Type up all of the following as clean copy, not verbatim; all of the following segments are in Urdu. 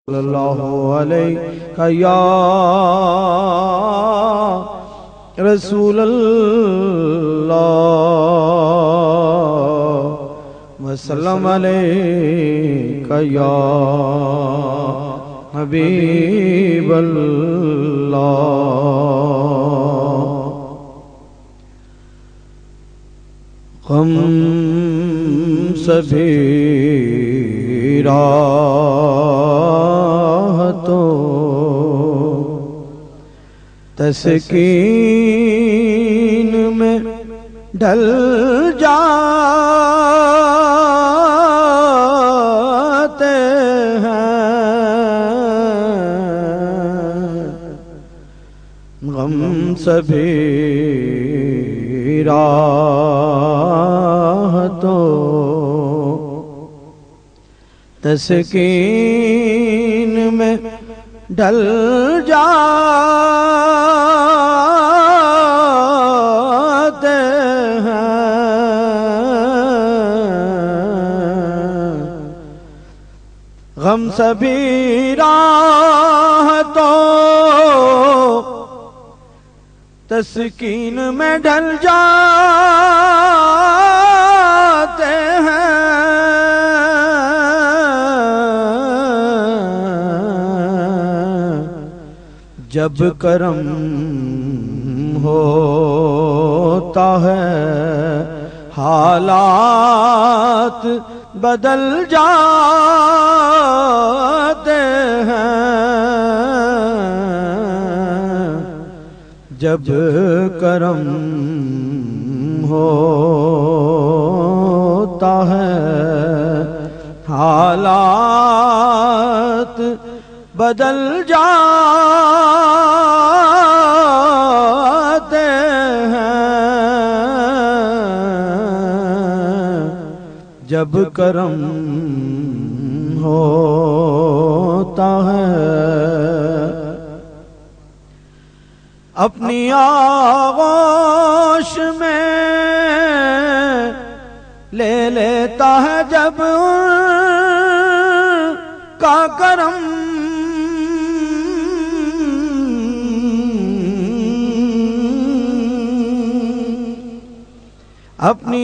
صلی اللہ علیہ یا رسول اللہ وسلم علیہ یا حبیب اللہ غم سبھی راحتوں تسکین میں ڈھل جاتے ہیں غم سبھی راحتوں تسکین میں ڈھل جاتے ہیں غم سبھی راحتوں تسکین میں ڈھل جاتے ہیں جب کرم ہوتا ہے حالات بدل جاتے ہیں جب کرم ہوتا ہے حالات بدل جاتے ہیں جب کرم ہوتا ہے اپنی آغوش میں لے لیتا ہے جب ان کا کرم اپنی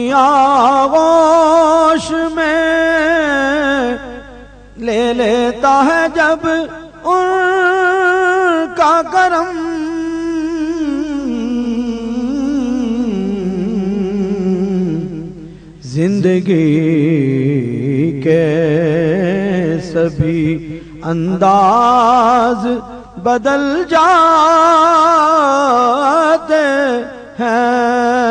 آغوش میں لے لیتا ہے جب ان کا کرم زندگی کے سبھی انداز بدل جاتے ہیں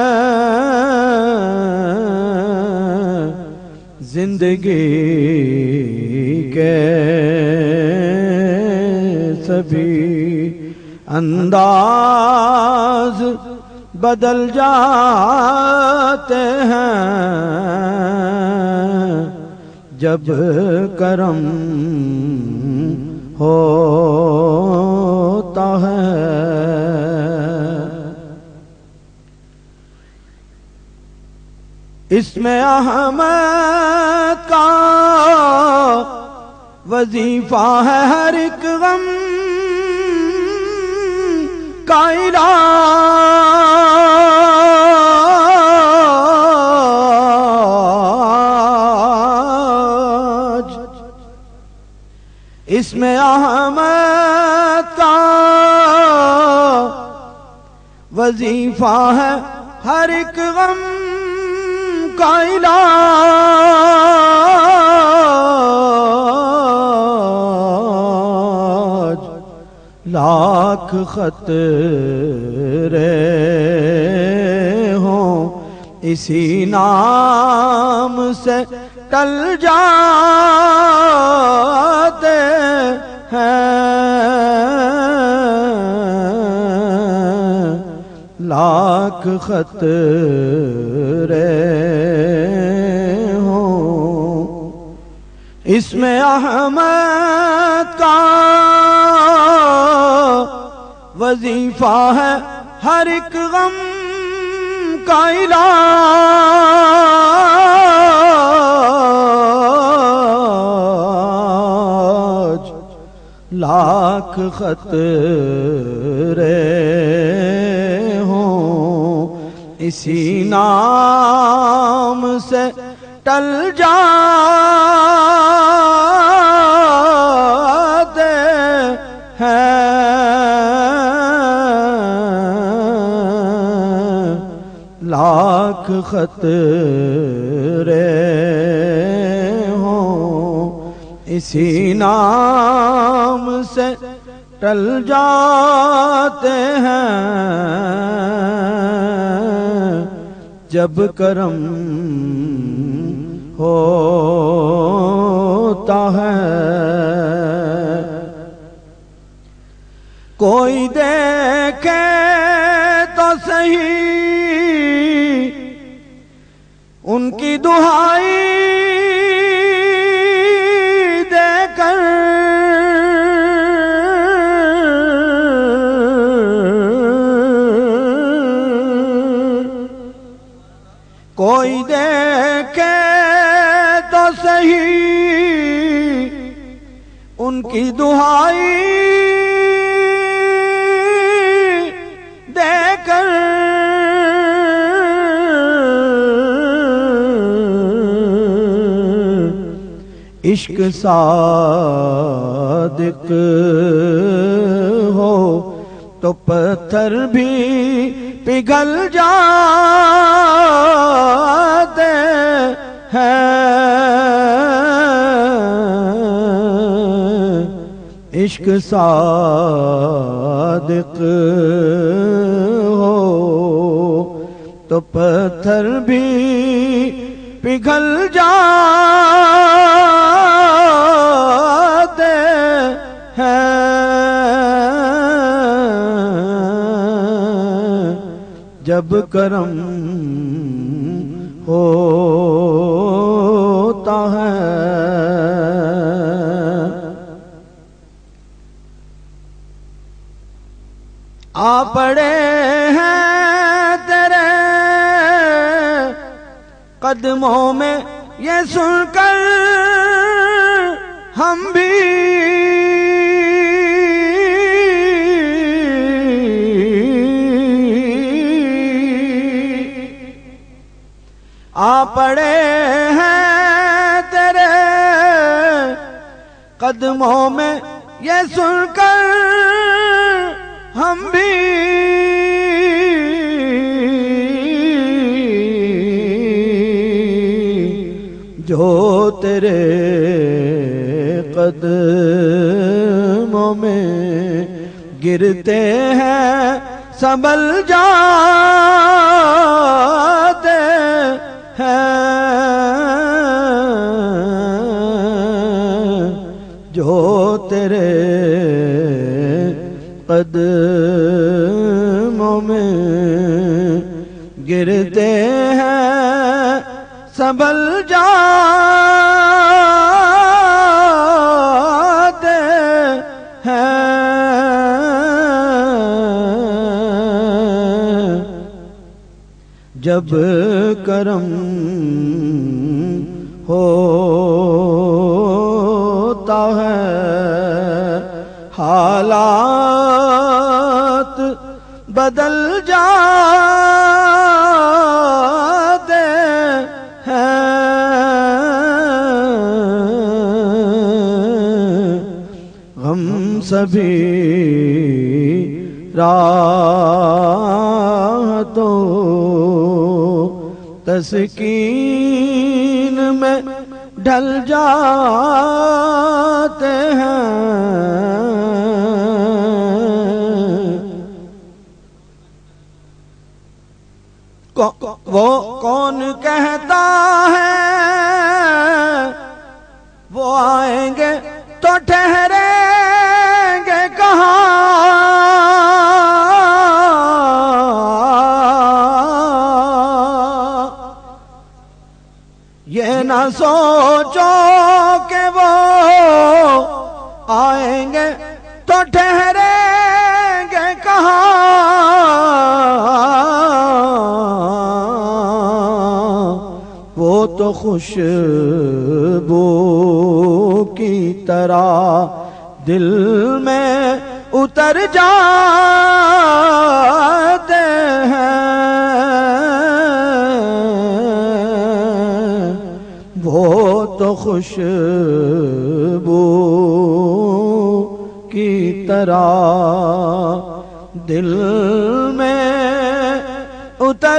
زندگی کے سبھی انداز بدل جاتے ہیں جب کرم ہوتا ہے اس میں احمد کا وظیفہ ہے ہر ایک غم کا علاج اس میں احمد کا وظیفہ ہے ہر ایک غم کا علاج لاکھ خطرے ہوں اسی نام سے ٹل جاتے ہیں لاکھ خطرے ہوں اس میں احمد کا وظیفہ ہے ہر ایک غم کا علاج لاکھ خطرے ہوں اسی نام سے ٹل جاتے ہیں لاکھ خطرے ہوں اسی نام سے ٹل جاتے ہیں جب کرم ہوتا ہے کوئی دیکھے تو صحیح ان کی دہائی دے کر کوئی دیکھے تو صحیح ان کی دہائی دے کر عشق صادق ہو تو پتھر بھی پگھل جاتے ہیں عشق صادق ہو تو پتھر بھی پگھل جاتے ہیں جب کرم ہوتا ہے آ پڑے ہیں تیرے قدموں میں یہ سن کر ہم بھی آ پڑے ہیں تیرے قدموں میں یہ سن کر ہم بھی جو تیرے قدموں میں گرتے ہیں سنبھل جاتے ہیں جو تیرے قدموں میں گرتے ہیں سنبھل جاتے ہیں جب کرم ہوتا ہے حالات بدل جاتے ہیں غم سبھی راحتوں تسکین میں ڈھل جاتے ہیں وہ کون کہتا ہے وہ آئیں گے تو ٹھہریں گے کہاں یہ نہ سوچو کہ وہ آئیں گے تو ٹھہریں گے کہاں وہ تو خوشبو کی طرح دل میں اتر جاتے ہیں، وہ تو خوشبو کی طرح دل میں اتر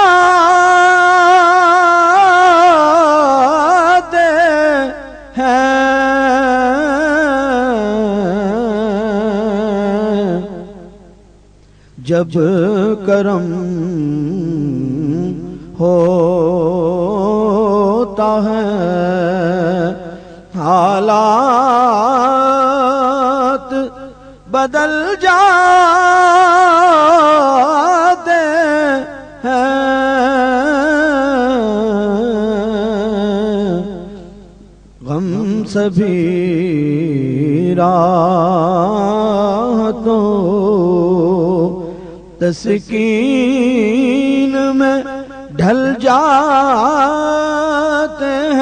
جاتے ہیں۔ جب کرم ہوتا ہے حالات بدل جاتے ہیں، غم سبھی راحتوں تسکین میں ڈھل جاتے